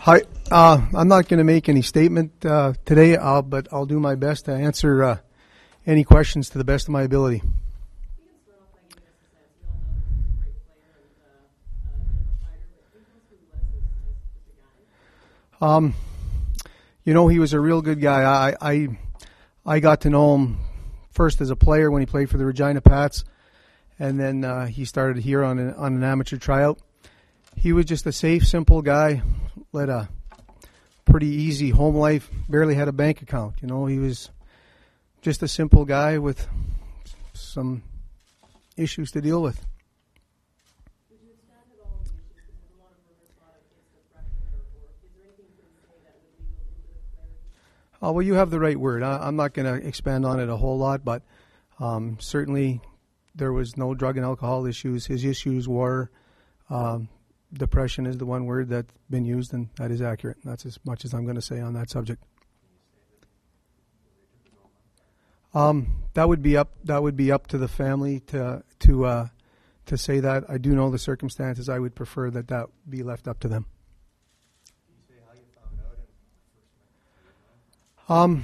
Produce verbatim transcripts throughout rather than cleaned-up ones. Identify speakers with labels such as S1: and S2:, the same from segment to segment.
S1: Hi. Uh, I'm not going to make any statement uh, today, uh, but I'll do my best to answer uh, any questions to the best of my ability. Um, you know, he was a real good guy. I, I, I got to know him first as a player when he played for the Regina Pats, and then uh, he started here on an, on an amateur tryout. He was just a safe, simple guy, led a pretty easy home life, barely had a bank account. You know, he was just a simple guy with some issues to deal with. Oh, well, you have the right word. I, I'm not going to expand on it a whole lot, but um, certainly there was no drug and alcohol issues. His issues were um, depression is the one word that's been used, and that is accurate. That's as much as I'm going to say on that subject. Um, that would be up. That would be up to the family to to uh, to say that. I do know the circumstances. I would prefer that that be left up to them. Um,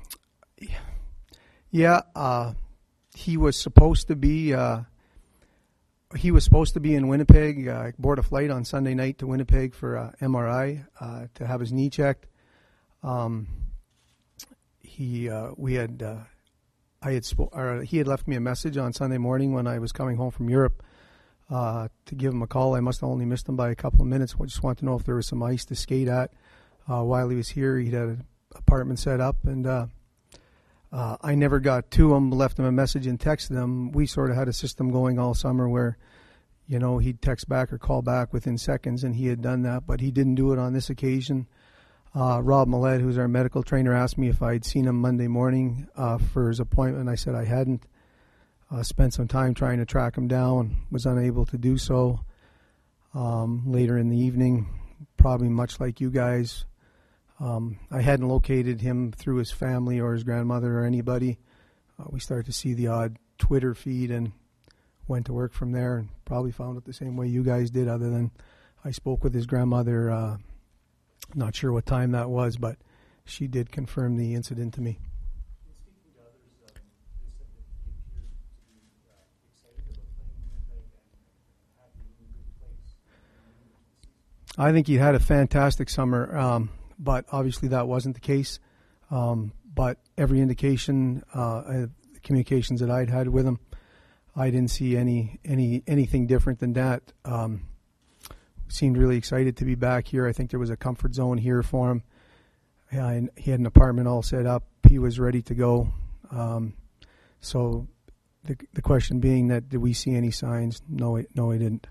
S1: yeah, uh, he was supposed to be, uh, he was supposed to be in Winnipeg, uh, board a flight on Sunday night to Winnipeg for a M R I, uh, to have his knee checked. Um, he, uh, we had, uh, I had, spo- or he had left me a message on Sunday morning when I was coming home from Europe, uh, to give him a call. I must have only missed him by a couple of minutes. I just wanted to know if there was some ice to skate at, uh, while he was here. He'd had a apartment set up, and uh, uh, I never got to him, left him a message and texted him. We sort of had a system going all summer where, you know, he'd text back or call back within seconds, and he had done that, but he didn't do it on this occasion. Uh, Rob Millett, who's our medical trainer, asked me if I'd seen him Monday morning uh, for his appointment. I said I hadn't. Uh, spent some time trying to track him down, was unable to do so. Um, later in the evening, probably much like you guys, Um, I hadn't located him through his family or his grandmother or anybody. Uh, we started to see the odd Twitter feed and went to work from there, and probably found it the same way you guys did, other than I spoke with his grandmother. Uh, not sure what time that was, but she did confirm the incident to me.
S2: Speaking to others, um, they said that he appeared to be uh, excited about playing Winnipeg and happy in a good place.
S1: I think he had a fantastic summer. Um, But obviously that wasn't the case. Um, but every indication, uh, the communications that I'd had with him, I didn't see any any anything different than that. Um, seemed really excited to be back here. I think there was a comfort zone here for him. Yeah, he had an apartment all set up. He was ready to go. Um, so the the question being that did we see any signs? No, no, I didn't.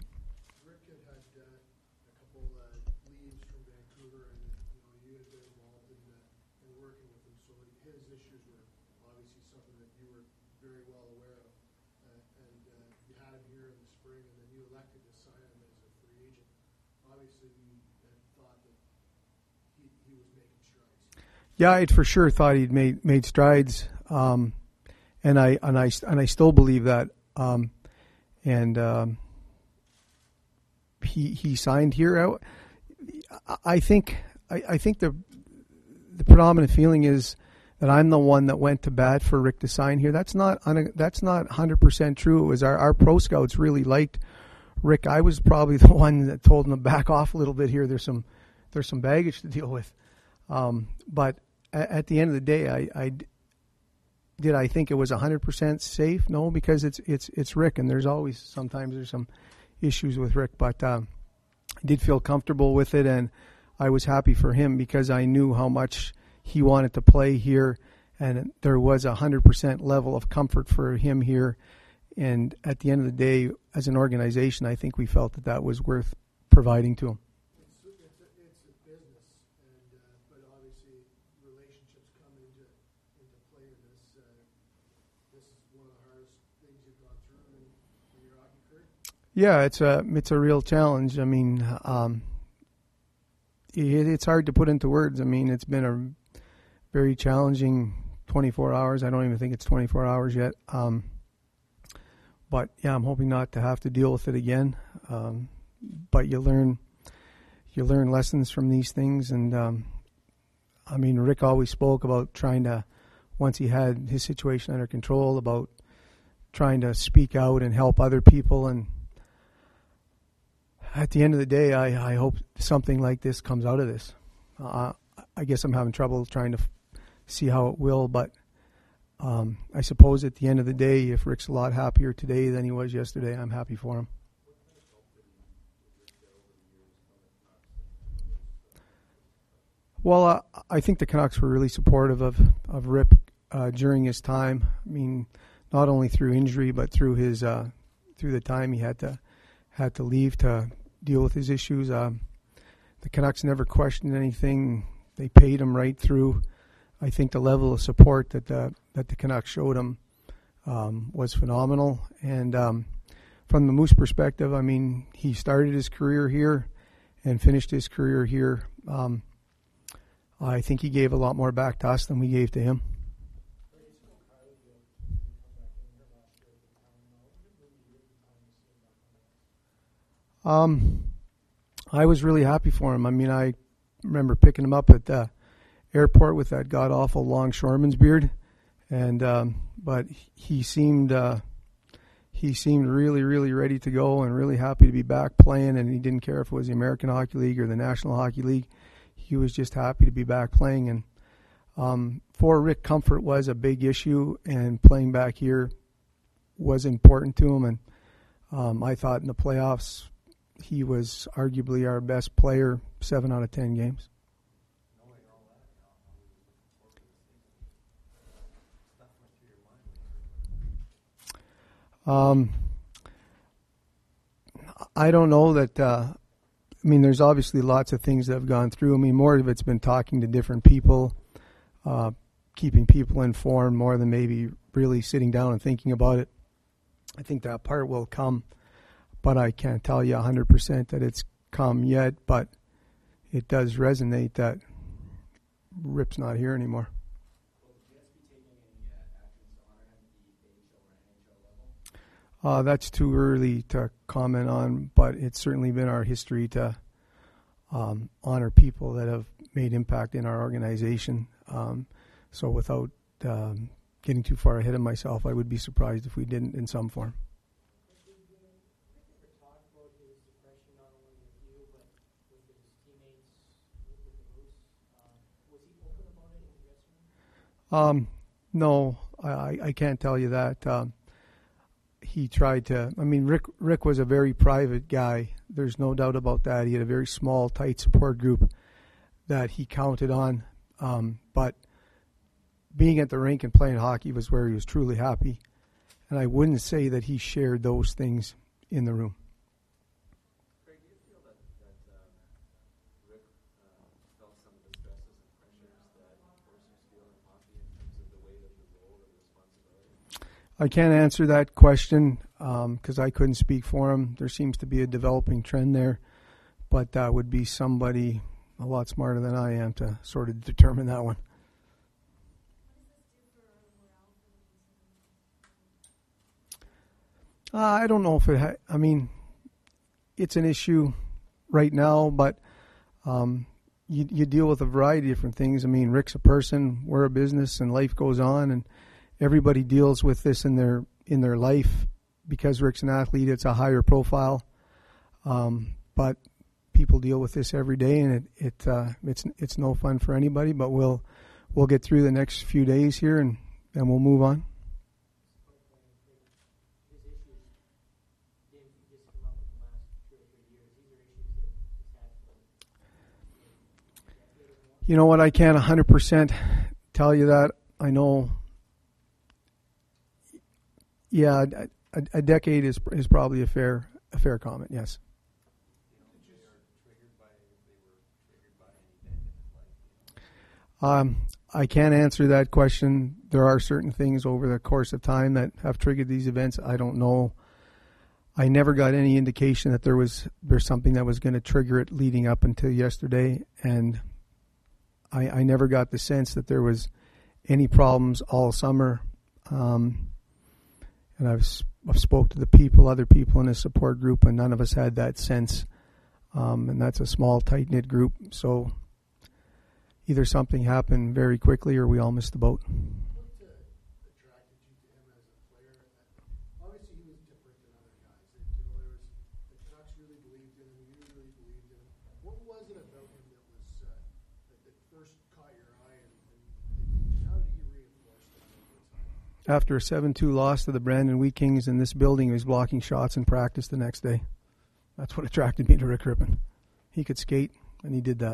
S1: Yeah, I for sure thought he'd made made strides, um, and I and I and I still believe that. Um, and um, he he signed here. I, I think I, I think the the predominant feeling is that I'm the one that went to bat for Rick to sign here. That's not that's not one hundred percent true. It was our, our pro scouts really liked Rick. I was probably the one that told him to back off a little bit here. There's some there's some baggage to deal with, um, but. At the end of the day, I, I did I think it was one hundred percent safe? No, because it's it's it's Rick, and there's always sometimes there's some issues with Rick, but um, I did feel comfortable with it, and I was happy for him because I knew how much he wanted to play here, and there was a one hundred percent level of comfort for him here. And at the end of the day, as an organization, I think we felt that that was worth providing to him. Yeah, it's a it's a real challenge. I mean, um, it, it's hard to put into words. I mean, it's been a very challenging twenty-four hours. I don't even think it's twenty-four hours yet. Um, but yeah, I'm hoping not to have to deal with it again. Um, but you learn you learn lessons from these things. And um, I mean, Rick always spoke about trying to, once he had his situation under control, about trying to speak out and help other people. And at the end of the day, I, I hope something like this comes out of this. Uh, I guess I'm having trouble trying to f- see how it will, but um, I suppose at the end of the day, if Rick's a lot happier today than he was yesterday, I'm happy for him. Well, uh, I think the Canucks were really supportive of, of Rip uh, during his time. I mean, not only through injury, but through his uh, through the time he had to had to leave to deal with his issues. Um, the Canucks never questioned anything. They paid him right through. I think the level of support that the that the Canucks showed him um, was phenomenal. And um, from the Moose perspective, I mean, he started his career here and finished his career here. Um, I think he gave a lot more back to us than we gave to him. Um, I was really happy for him. I mean, I remember picking him up at the airport with that god-awful longshoreman's beard, and um, but he seemed uh, he seemed really, really ready to go and really happy to be back playing, and he didn't care if it was the American Hockey League or the National Hockey League. He was just happy to be back playing, and um, for Rick, comfort was a big issue, and playing back here was important to him, and um, I thought in the playoffs he was arguably our best player, seven out of ten games. Um, I don't know that, uh, I mean, there's obviously lots of things that have gone through. I mean, more of it's been talking to different people, uh, keeping people informed more than maybe really sitting down and thinking about it. I think that part will come, but I can't tell you one hundred percent that it's come yet, but it does resonate that Rip's not here anymore. Uh, that's too early to comment on, but it's certainly been our history to um, honor people that have made impact in our organization. Um, so without um, getting too far ahead of myself, I would be surprised if we didn't in some form. Um, no, I, I can't tell you that. Um, he tried to, I mean, Rick Rick was a very private guy. There's no doubt about that. He had a very small, tight support group that he counted on. Um, but being at the rink and playing hockey was where he was truly happy. And I wouldn't say that he shared those things in the room.
S3: Craig, do you feel that, that uh, Rick uh, felt some of the stresses and pressures that coaches feel in hockey in terms of the weight of the role and responsibility?
S1: I can't answer that question because um, I couldn't speak for him. There seems to be a developing trend there, but that would be somebody a lot smarter than I am to sort of determine that one. Uh, I don't know if it ha- I mean, it's an issue right now, but um, you, you deal with a variety of different things. I mean, Rick's a person, we're a business, and life goes on, and everybody deals with this in their in their life. Because Rick's an athlete, it's a higher profile, um, but people deal with this every day, and it, it uh, it's it's no fun for anybody. But we'll we'll get through the next few days here, and, and we'll move on. You know what? I can't one hundred percent tell you that. I know. Yeah, a, a decade is is probably a fair a fair comment. Yes. Um, I can't answer that question. There are certain things over the course of time that have triggered these events. I don't know. I never got any indication that there was there's something that was going to trigger it leading up until yesterday, and I, I never got the sense that there was any problems all summer. Um, and I've I've spoke to the people, other people in the support group, and none of us had that sense. um, and that's a small, tight-knit group. So either something happened very quickly or we all missed the boat.
S4: What uh, attracted you to him as a player? Obviously, he was different than other guys. It, you know, there was the Canucks really believed in him. You really believed in him. What was it about him that was uh, that, that first caught your eye, and, and how did he reinforce that over time?
S1: After a seven two loss to the Brandon Wheat Kings in this building, he was blocking shots in practice the next day. That's what attracted me to Rick Rippon. He could skate, and he did that.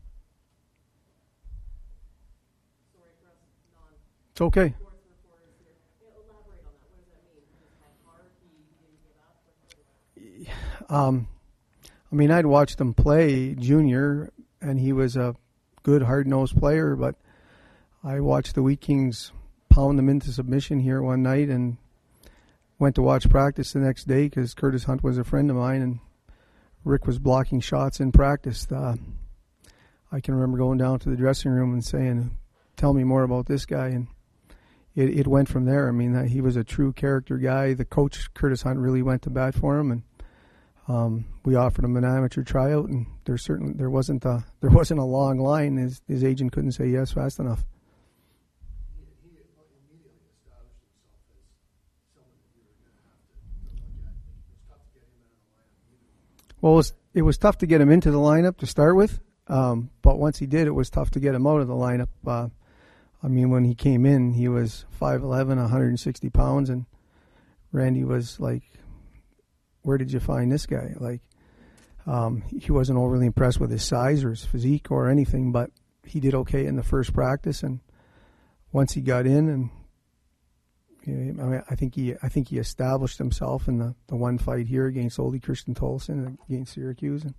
S5: Sorry for us non
S1: It's okay.
S5: sports reporters here. Yeah, elaborate on that. What does that mean? He just had heart, he didn't give up.
S1: Um, I mean, I'd watched him play junior, and he was a good, hard-nosed player, but I watched the Wheat Kings pound them into submission here one night and went to watch practice the next day because Curtis Hunt was a friend of mine, and Rick was blocking shots in practice. Uh, I can remember going down to the dressing room and saying, tell me more about this guy, and it, it went from there. I mean, that he was a true character guy. The coach, Curtis Hunt, really went to bat for him, and um, we offered him an amateur tryout, and there certainly there wasn't a there wasn't a long line. His his agent couldn't say yes fast enough.
S4: He, he immediately established himself as someone that you were going to have to, to look at. It was tough to get him into the lineup either.
S1: Well, it was, it was tough to get him into the lineup to start with, um, but once he did, it was tough to get him out of the lineup. Uh, I mean, when he came in, he was five eleven, one hundred sixty pounds, and Randy was like, where did you find this guy? Like, um, he wasn't overly impressed with his size or his physique or anything, but he did okay in the first practice, and once he got in, and you know, I, mean, I think he, I think he established himself in the, the one fight here against Ole Christian Tolson against Syracuse, and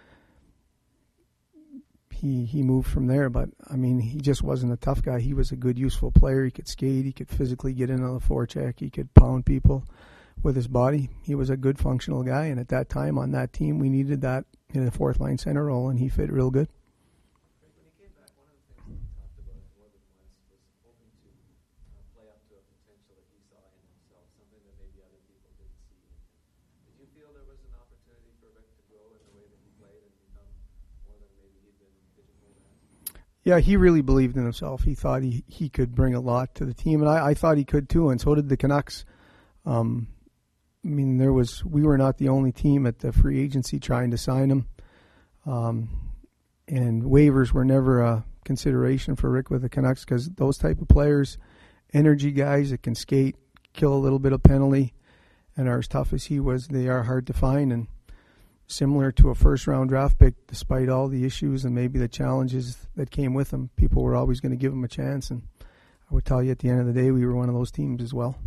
S1: he he moved from there. But I mean, he just wasn't a tough guy. He was a good, useful player. He could skate. He could physically get into the forecheck. He could pound people with his body. He was a good, functional guy, and at that time on that team, we needed that in a fourth line center role, and he fit real good.
S3: When he came back, one of the things that he talked about more than once was hoping to uh, play up to a potential that he saw in himself, something that maybe other people didn't see in him. Did you feel there was an opportunity for Rick to grow in the way that he played and become more than maybe he'd been pigeonholed as?
S1: Yeah, he really believed in himself. He thought he, he could bring a lot to the team, and I, I thought he could too, and so did the Canucks. Um, I mean, there was we were not the only team at the free agency trying to sign him, um, and waivers were never a consideration for Rick with the Canucks because those type of players, energy guys that can skate, kill a little bit of penalty, and are as tough as he was, they are hard to find. And similar to a first-round draft pick, despite all the issues and maybe the challenges that came with him, people were always going to give him a chance. And I would tell you at the end of the day, we were one of those teams as well.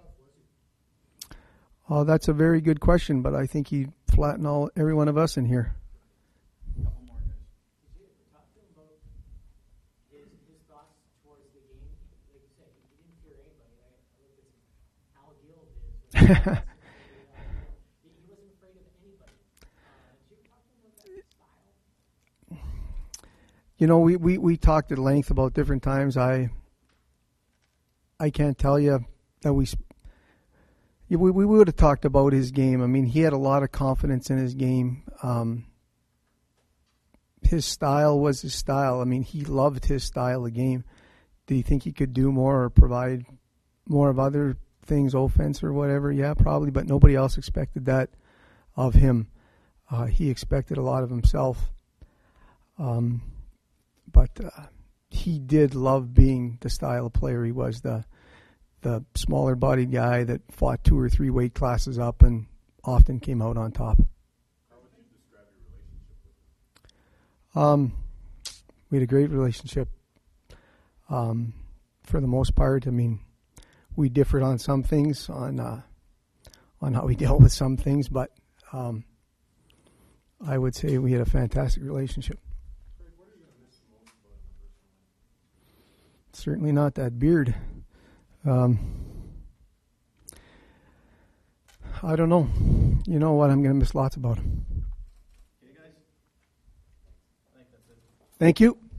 S1: Oh, that's a very good question, but I think he'd flatten all every one of us in here.
S2: Couple more guys.
S5: Did you ever talk to him about his, his thoughts towards the game? Like you said, he didn't fear anybody. I, I looked at some Al Gill of his. He he wasn't afraid of anybody. Uh, did you ever talk to him about that style?
S1: You know, we, we, we talked at length about different times. I I can't tell you that we sp- yeah, we we would have talked about his game. I mean, he had a lot of confidence in his game. Um, his style was his style. I mean, he loved his style of game. Did he think he could do more or provide more of other things, offense or whatever? Yeah, probably, but nobody else expected that of him. Uh, he expected a lot of himself. Um, but uh, he did love being the style of player he was, the the smaller bodied guy that fought two or three weight classes up and often came out on top.
S2: How would you describe your relationship with him?
S1: Um, we had a great relationship. Um, for the most part, I mean, we differed on some things, on uh, on how we dealt with some things, but um, I would say we had a fantastic relationship.
S2: Craig, what are you going to miss the most about him personally?
S1: Certainly not that beard. Um, I don't know. You know what? I'm going to miss lots about him.
S2: Okay, guys? I think that's it.
S1: Thank you.